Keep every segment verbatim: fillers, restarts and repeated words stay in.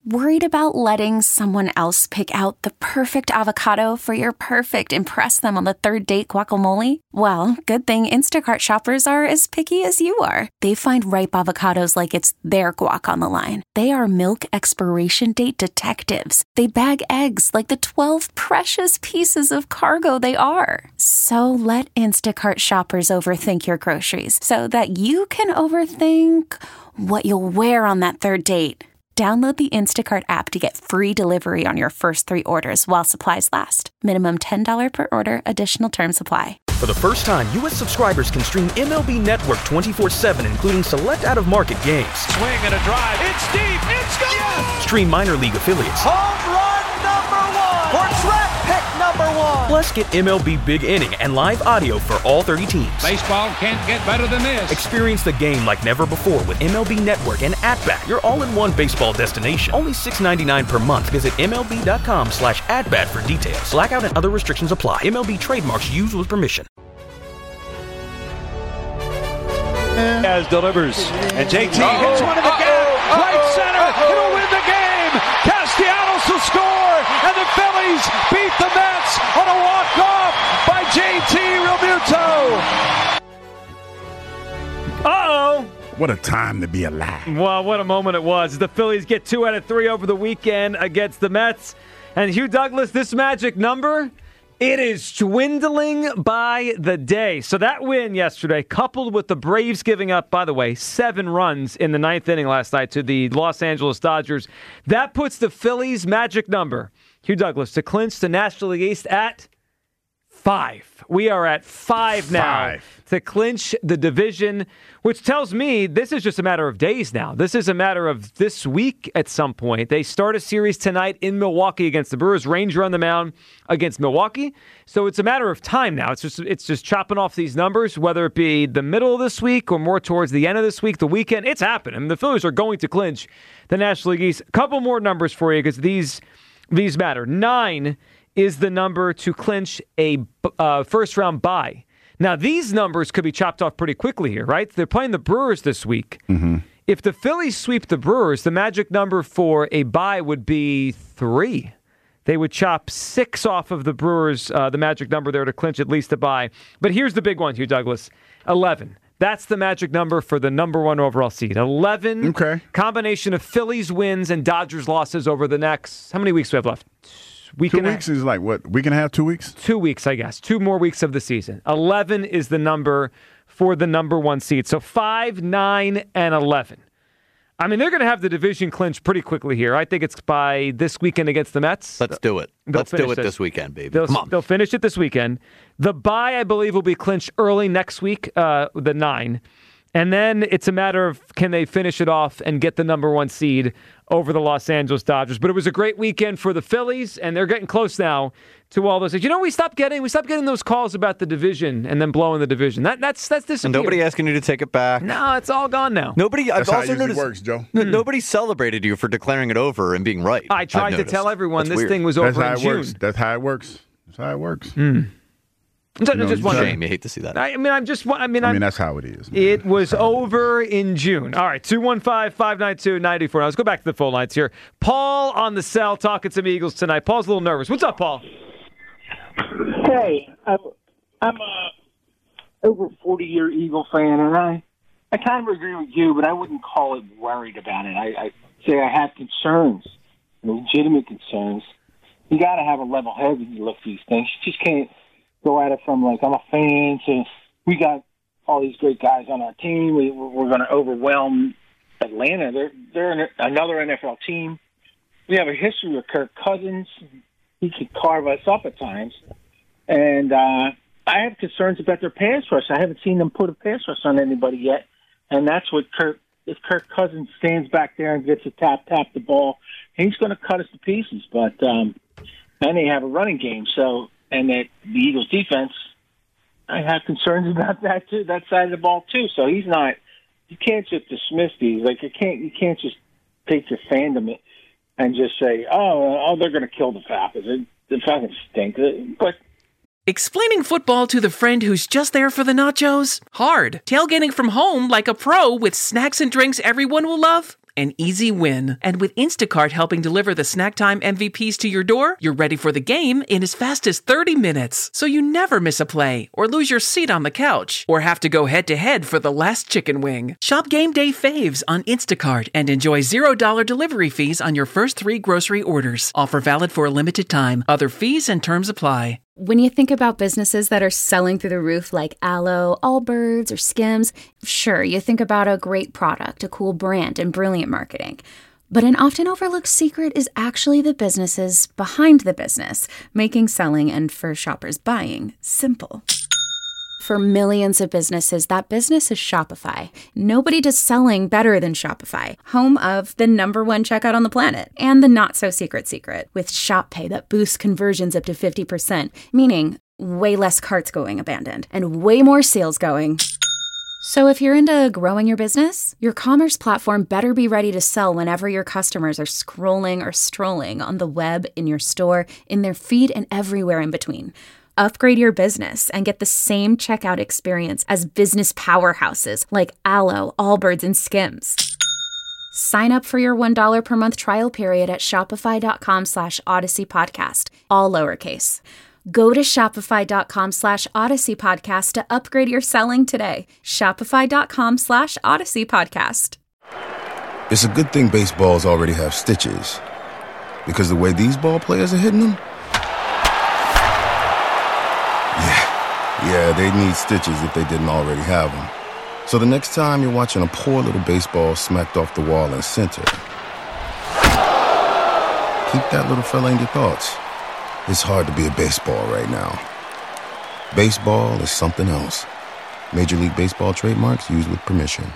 Worried about letting someone else pick out the perfect avocado for your perfect impress them on the third date guacamole? Well, good thing Instacart shoppers are as picky as you are. They find ripe avocados like it's their guac on the line. They are milk expiration date detectives. They bag eggs like the twelve precious pieces of cargo they are. So let Instacart shoppers overthink your groceries so that you can overthink what you'll wear on that third date. Download the Instacart app to get free delivery on your first three orders while supplies last. Minimum ten dollars per order. Additional terms apply. For the first time, U S subscribers can stream M L B Network twenty-four seven, including select out-of-market games. Swing and a drive. It's deep. It's gone. Yes. Stream minor league affiliates. Home run number one. Or draft pick number one. Plus, get M L B Big Inning and live audio for all thirty teams. Baseball can't get better than this. Experience the game like never before with M L B Network and At-Bat, your all-in-one baseball destination. Only six dollars and ninety-nine cents per month. Visit MLB.com slash at-bat for details. Blackout and other restrictions apply. M L B trademarks used with permission. As delivers. And J T oh, hits one in the oh, gap. Oh, right oh, center. Oh, It'll win the game. Castellanos will score. And the Phillies beat the Mets on a walk-off by J T Realmuto. Uh-oh. What a time to be alive. Well, what a moment it was. The Phillies get two out of three over the weekend against the Mets. And Hugh Douglas, this magic number, it is dwindling by the day. So that win yesterday, coupled with the Braves giving up, by the way, seven runs in the ninth inning last night to the Los Angeles Dodgers, that puts the Phillies' magic number, Hugh Douglas, to clinch the National League East at five. We are at five now five. to clinch the division, which tells me this is just a matter of days now. This is a matter of this week at some point. They start a series tonight in Milwaukee against the Brewers. Ranger on the mound against Milwaukee. So it's a matter of time now. It's just it's just chopping off these numbers, whether it be the middle of this week or more towards the end of this week, the weekend. It's happening. I mean, the Phillies are going to clinch the National League East. A couple more numbers for you because these these matter. Nine is the number to clinch a uh, first-round bye. Now, these numbers could be chopped off pretty quickly here, right? They're playing the Brewers this week. Mm-hmm. If the Phillies sweep the Brewers, the magic number for a bye would be three. They would chop six off of the Brewers, uh, the magic number there to clinch at least a bye. But here's the big one, Hugh Douglas, eleven. That's the magic number for the number one overall seed. eleven. Okay. Combination of Phillies wins and Dodgers losses over the next, how many weeks do we have left? Week two weeks is like what? Week and a half, two weeks? Two weeks, I guess. Two more weeks of the season. eleven is the number for the number one seed. So five, nine, and eleven. I mean, they're going to have the division clinch pretty quickly here. I think it's by this weekend against the Mets. Let's do it. They'll Let's do it this. this weekend, baby. They'll, Come on. They'll finish it this weekend. The bye, I believe, will be clinched early next week, uh, the nine. And then it's a matter of can they finish it off and get the number one seed over the Los Angeles Dodgers. But it was a great weekend for the Phillies, and they're getting close now to all those. You know, we stopped getting we stopped getting those calls about the division and then blowing the division. That that's that's disappeared. And nobody asking you to take it back. No, it's all gone now. Nobody. That's I've how also it usually noticed. works, Joe. n- Nobody celebrated you for declaring it over and being right. I tried I've to noticed. tell everyone That's this weird. thing was That's over how in it June. works. That's how it works. That's how it works. Mm. So, You know, just you wondering. Shame. You hate to see that. I mean, I'm just. I mean, I I'm, mean, that's how it is. Man. It was That's how it over in June. All right, two one five, five nine two, nine four. Now let's go back to the phone lines here. Paul on the cell talking some Eagles tonight. Paul's a little nervous. What's up, Paul? Hey, I'm, I'm a over forty-year Eagle fan, and I, I kind of agree with you, but I wouldn't call it worried about it. I, I say I have concerns, legitimate concerns. You got to have a level head when you look at these things. You just can't go at it from like I'm a fan, so we got all these great guys on our team. We, we're going to overwhelm Atlanta. They're they're an, another N F L team. We have a history with Kirk Cousins. He could carve us up at times, and uh, I have concerns about their pass rush. I haven't seen them put a pass rush on anybody yet, and that's what Kirk. If Kirk Cousins stands back there and gets a tap tap the ball, he's going to cut us to pieces. But um, then they have a running game, so. And that the Eagles' defense, I have concerns about that too. That side of the ball too. So he's not. You can't just dismiss these. Like you can't. You can't just take your fandom and just say, "Oh, oh, they're going to kill the Falcons. The Falcons stink." But explaining football to the friend who's just there for the nachos? Hard. Tailgating from home like a pro with snacks and drinks everyone will love? An easy win. And with Instacart helping deliver the snack time M V Ps to your door, you're ready for the game in as fast as thirty minutes. So you never miss a play, or lose your seat on the couch, or have to go head-to-head for the last chicken wing. Shop Game Day Faves on Instacart and enjoy zero dollars delivery fees on your first three grocery orders. Offer valid for a limited time. Other fees and terms apply. When you think about businesses that are selling through the roof like Aloe, Allbirds, or Skims, sure, you think about a great product, a cool brand, and brilliant marketing. But an often overlooked secret is actually the businesses behind the business, making selling and, for shoppers, buying simple. For millions of businesses, that business is Shopify. Nobody does selling better than Shopify, home of the number one checkout on the planet, and the not-so-secret secret, with Shop Pay that boosts conversions up to fifty percent, meaning way less carts going abandoned, and way more sales going. So if you're into growing your business, your commerce platform better be ready to sell whenever your customers are scrolling or strolling on the web, in your store, in their feed, and everywhere in between. Upgrade your business and get the same checkout experience as business powerhouses like Aloe, Allbirds, and Skims. Sign up for your one dollar per month trial period at shopify.com slash Odyssey Podcast, all lowercase. Go to shopify.com slash Odyssey Podcast to upgrade your selling today. Shopify.com slash Odyssey Podcast. It's a good thing baseballs already have stitches, because the way these ball players are hitting them, yeah, they need stitches if they didn't already have them. So the next time you're watching a poor little baseball smacked off the wall in center, keep that little fella in your thoughts. It's hard to be a baseball right now. Baseball is something else. Major League Baseball trademarks used with permission.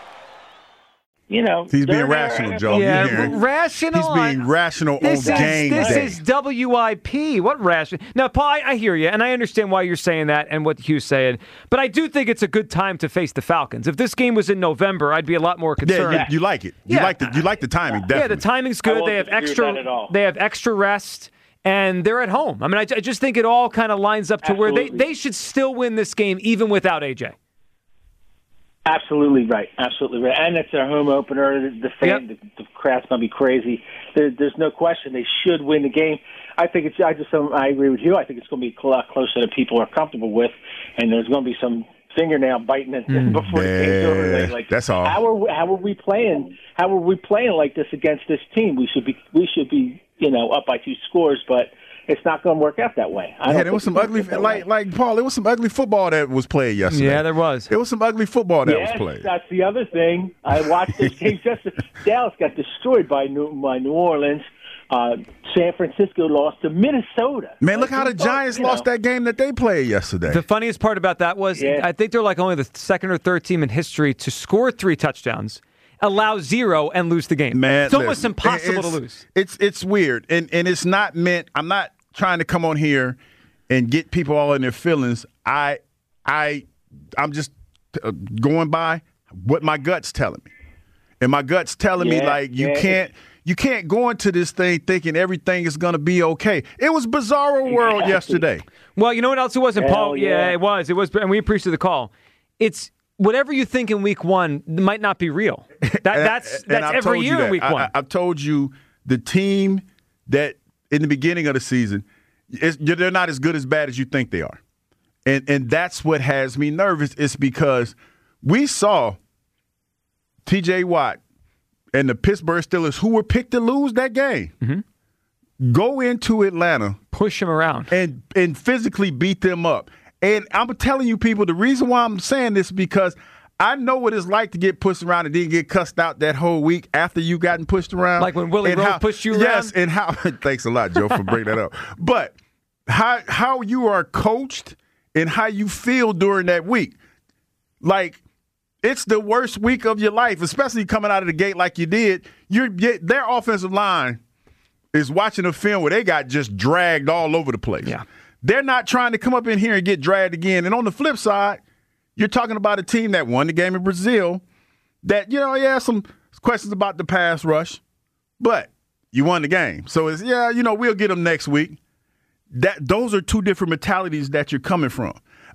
You know, he's being rational, there. Joe. Yeah, r- rational. He's being rational this on is, game this day. This is W I P. What rational? Now, Paul, I, I hear you, and I understand why you're saying that and what Hugh's saying. But I do think it's a good time to face the Falcons. If this game was in November, I'd be a lot more concerned. Yeah, you, you like it. You yeah. like the you like the timing. Definitely. Yeah, the timing's good. They have extra. They have extra rest. And they're at home. I mean, I, I just think it all kind of lines up to Absolutely. where they, they should still win this game even without A J. Absolutely right. Absolutely right. And it's their home opener. The fan, yep. the, the crowd's going to be crazy. There, there's no question they should win the game. I think it's. I just. I agree with you. I think it's going to be a lot closer than people are comfortable with, and there's going to be some fingernail biting it mm, before the game's over. Like, that's all. How are how are we playing? How are we playing like this against this team? We should be. We should be. You know, up by two scores, but it's not going to work out that way. I yeah, there was some ugly, like like Paul. There was some ugly football that was played yesterday. Yeah, there was. There was some ugly football that yes, was played. That's the other thing. I watched this game. Just Dallas got destroyed by New, by New Orleans. Uh, San Francisco lost to Minnesota. Man, look like, how the Giants lost know. that game that they played yesterday. The funniest part about that was yeah. I think they're like only the second or third team in history to score three touchdowns, allow zero, and lose the game. Man, it's almost listen, impossible it's, to lose. It's it's weird, and and it's not meant. I'm not trying to come on here and get people all in their feelings. I I I'm just going by what my gut's telling me, and my gut's telling yeah, me like you yeah. can't. You can't go into this thing thinking everything is going to be okay. It was Bizarro World exactly. yesterday. Well, you know what else it wasn't, Hell Paul? Yeah. yeah, it was. It was, and we appreciate the call. It's whatever you think in week one might not be real. That, that's and, that's and every year that. in week I, one. I, I've told you the team that in the beginning of the season, is, they're not as good as bad as you think they are. And, and that's what has me nervous. It's because we saw T J Watt and the Pittsburgh Steelers, who were picked to lose that game, mm-hmm. go into Atlanta, push them around, and and physically beat them up. And I'm telling you, people, the reason why I'm saying this is because I know what it's like to get pushed around and then get cussed out that whole week after you gotten pushed around. Like when Willie Rose pushed you around? Yes, and how – thanks a lot, Joe, for bringing that up. But how how you are coached and how you feel during that week. Like – it's the worst week of your life, especially coming out of the gate like you did. You're, their offensive line is watching a film where they got just dragged all over the place. Yeah. They're not trying to come up in here and get dragged again. And on the flip side, you're talking about a team that won the game in Brazil that, you know, yeah, some questions about the pass rush, but you won the game. So it's, yeah, you know, we'll get them next week. That Those are two different mentalities that you're coming from.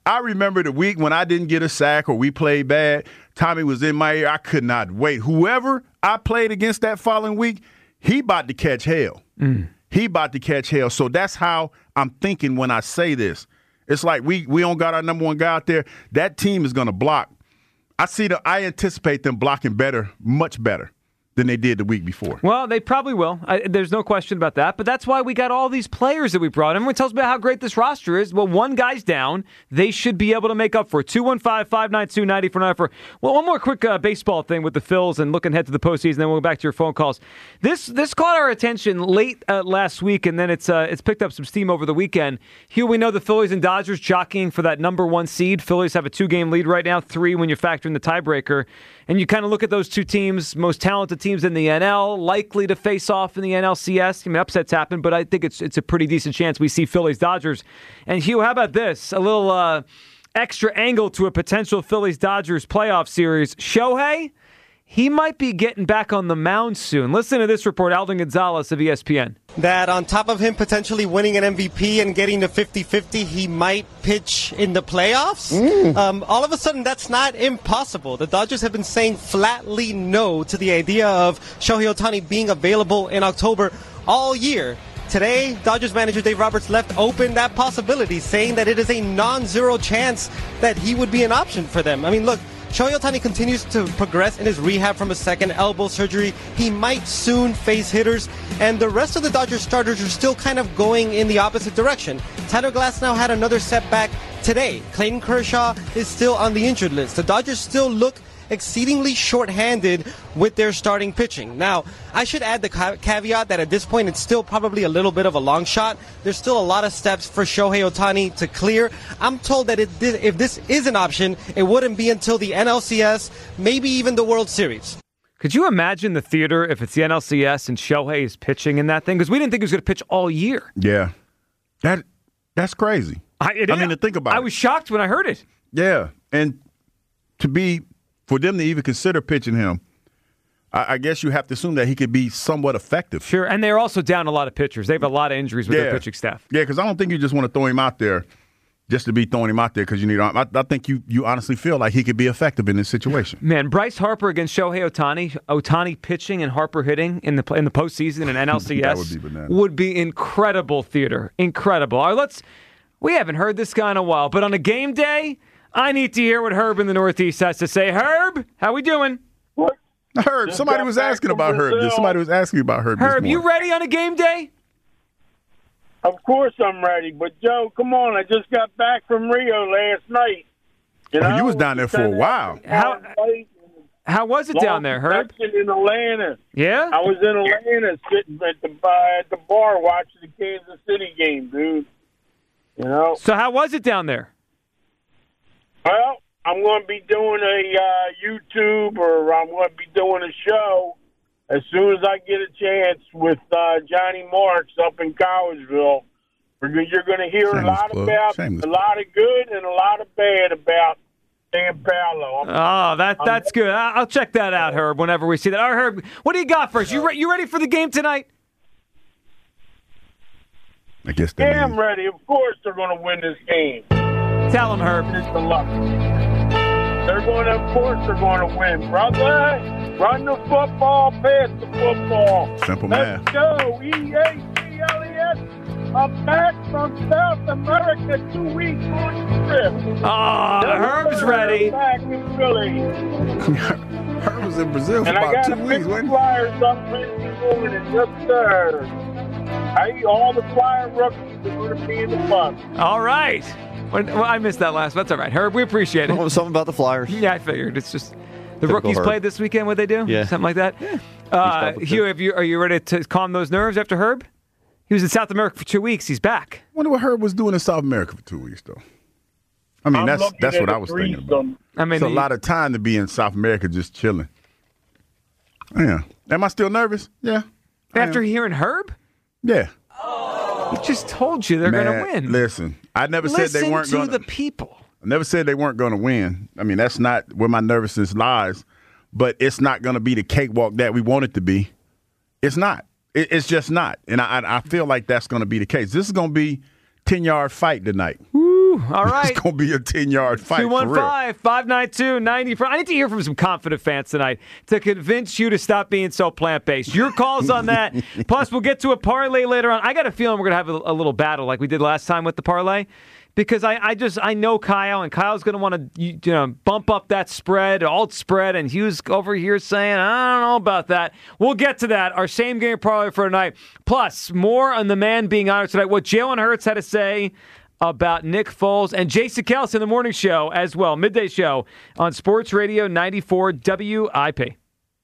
I remember the week when I didn't get a sack or we played bad. Tommy was in my ear. I could not wait. Whoever I played against that following week, he about to catch hell. Mm. He about to catch hell. So that's how I'm thinking when I say this. It's like we we don't got our number one guy out there. That team is going to block. I see the. I anticipate them blocking better, much better than they did the week before. Well, they probably will. I, there's no question about that. But that's why we got all these players that we brought. Everyone tells me about how great this roster is. Well, one guy's down. They should be able to make up for it. two one five, five nine two, nine four nine four. Well, one more quick uh, baseball thing with the Phils and looking ahead to the postseason, then we'll go back to your phone calls. This this caught our attention late uh, last week, and then it's uh, it's picked up some steam over the weekend. Hugh, we know the Phillies and Dodgers jockeying for that number one seed. Phillies have a two-game lead right now, three when you factor in the tiebreaker. And you kind of look at those two teams, most talented teams in the N L, likely to face off in the N L C S. I mean, upsets happen, but I think it's it's a pretty decent chance we see Phillies-Dodgers. And, Hugh, how about this? A little uh, extra angle to a potential Phillies-Dodgers playoff series. Shohei, he might be getting back on the mound soon. Listen to this report, Alden Gonzalez of E S P N. That on top of him potentially winning an M V P and getting to fifty-fifty, he might pitch in the playoffs. Mm. Um, all of a sudden, that's not impossible. The Dodgers have been saying flatly no to the idea of Shohei Ohtani being available in October all year. Today, Dodgers manager Dave Roberts left open that possibility, saying that it is a non-zero chance that he would be an option for them. I mean, look, Shohei Ohtani continues to progress in his rehab from a second elbow surgery. He might soon face hitters, and the rest of the Dodgers starters are still kind of going in the opposite direction. Tyler Glasnow had another setback today. Clayton Kershaw is still on the injured list. The Dodgers still look exceedingly short-handed with their starting pitching. Now, I should add the ca- caveat that at this point it's still probably a little bit of a long shot. There's still a lot of steps for Shohei Ohtani to clear. I'm told that it, if this is an option, it wouldn't be until the N L C S, maybe even the World Series. Could you imagine the theater if it's the N L C S and Shohei is pitching in that thing? Because we didn't think he was going to pitch all year. Yeah. That That's crazy. I, it, I mean, to think about I it. I was shocked when I heard it. Yeah. And to be... For them to even consider pitching him, I, I guess you have to assume that he could be somewhat effective. Sure, and they're also down a lot of pitchers. They have a lot of injuries with yeah. their pitching staff. Yeah, because I don't think you just want to throw him out there just to be throwing him out there because you need. I, I think you you honestly feel like he could be effective in this situation. Man, Bryce Harper against Shohei Ohtani, Ohtani pitching and Harper hitting in the in the postseason in N L C S that would be bananas. Would be incredible theater. Incredible. All right, let's. We haven't heard this guy in a while, but on a game day, I need to hear what Herb in the Northeast has to say. Herb, how we doing? What? Herb, Just somebody was asking about Herb. Brazil. Somebody was asking about Herb. Herb, you ready on a game day? Of course I'm ready. But, Joe, come on. I just got back from Rio last night. You know, oh, you was down there for a while. How, how was it down there, Herb? In Atlanta. Yeah? I was in Atlanta sitting at the, uh, at the bar watching the Kansas City game, dude. You know? So how was it down there? Well, I'm going to be doing a uh, YouTube or I'm going to be doing a show as soon as I get a chance with uh, Johnny Marks up in Collegeville. You're going to hear Shameless a lot plug. about Shameless. a lot of good and a lot of bad about San Paulo. I'm, oh, that that's I'm, good. I'll check that out, Herb, whenever we see that. All right, Herb, what do you got for us? You, re- you ready for the game tonight? I guess yeah, I'm ready. Of course they're going to win this game. Tell them, Herb. It's the luck. They're going to, of course, they're going to win, brother. Run the football, pass the football. Simple Let's math. go. E A C L E S. I'm back from South America two weeks on trip. Oh, Herb's ready. Back in Philly. Herb was in Brazil for and about two I weeks. And I got Flyers up Wednesday morning. Yes, sir. I, all the Flyer rookies are going to be in the bus. All right. Well, I missed that last. That's all right, Herb. We appreciate it. Oh, something about the Flyers. Yeah, I figured. It's just the Typical rookies Herb. played this weekend. What they do? Yeah, something like that. Yeah. Uh, Hugh, have you, are you ready to calm those nerves after Herb? He was in South America for two weeks. He's back. I wonder what Herb was doing in South America for two weeks, though. I mean, I'm that's that's what I was thinking about. I mean, it's a the, lot of time to be in South America just chilling. Yeah. Am I still nervous? Yeah. After hearing Herb? Yeah. He just told you they're going to win. Listen, I never Listen said they weren't going to. Listen to the people. I never said they weren't going to win. I mean, that's not where my nervousness lies. But it's not going to be the cakewalk that we want it to be. It's not. It, it's just not. And I, I feel like that's going to be the case. This is going to be ten-yard fight tonight. Woo. Whew, all right. It's going to be a ten-yard fight. two one five, five nine two, nine zero four. I need to hear from some confident fans tonight to convince you to stop being so plant-based. Your calls on that. Plus, we'll get to a parlay later on. I got a feeling we're going to have a, a little battle like we did last time with the parlay. Because I, I just I know Kyle, and Kyle's going to want to you know bump up that spread, alt spread, and Hughes over here saying, I don't know about that. We'll get to that. Our same game parlay for tonight. Plus, more on the man being honored tonight. What Jalen Hurts had to say about Nick Foles and Jason Kelce in the morning show as well. Midday show on Sports Radio ninety-four W I P.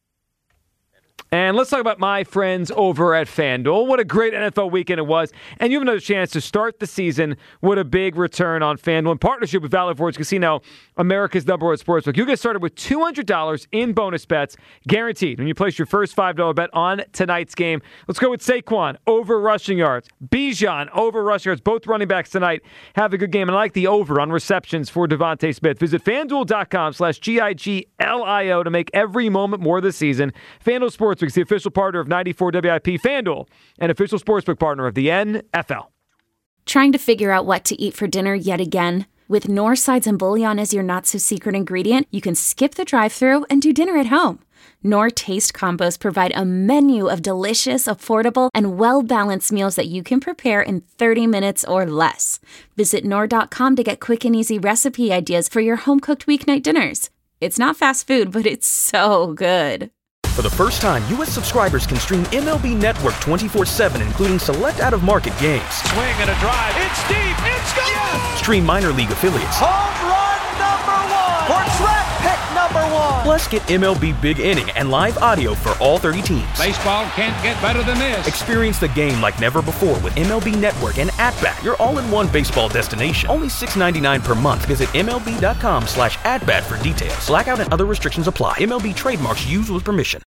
And let's talk about my friends over at FanDuel. What a great N F L weekend it was. And you have another chance to start the season with a big return on FanDuel in partnership with Valley Forge Casino, America's number one sportsbook. You get started with two hundred dollars in bonus bets guaranteed when you place your first five dollars bet on tonight's game. Let's go with Saquon over rushing yards. Bijan over rushing yards. Both running backs tonight have a good game. And I like the over on receptions for Devontae Smith. Visit FanDuel.com slash G I G L I O to make every moment more this season. FanDuel Sports the official partner of ninety-four W I P, FanDuel, and official sportsbook partner of the N F L. Trying to figure out what to eat for dinner yet again? With Knorr sides and bouillon as your not-so-secret ingredient, you can skip the drive-thru and do dinner at home. Knorr Taste Combos provide a menu of delicious, affordable, and well-balanced meals that you can prepare in thirty minutes or less. Visit Knorr dot com to get quick and easy recipe ideas for your home-cooked weeknight dinners. It's not fast food, but it's so good. For the first time, U S subscribers can stream M L B Network twenty-four seven, including select out-of-market games. Swing and a drive. It's deep. It's gone. Yes! Stream minor league affiliates. Home run number one. Or draft pick number one. Plus, get M L B Big Inning and live audio for all thirty teams. Baseball can't get better than this. Experience the game like never before with M L B Network and At-Bat, your all-in-one baseball destination. Only six dollars and ninety-nine cents per month. Visit MLB.com slash at-bat for details. Blackout and other restrictions apply. M L B trademarks used with permission.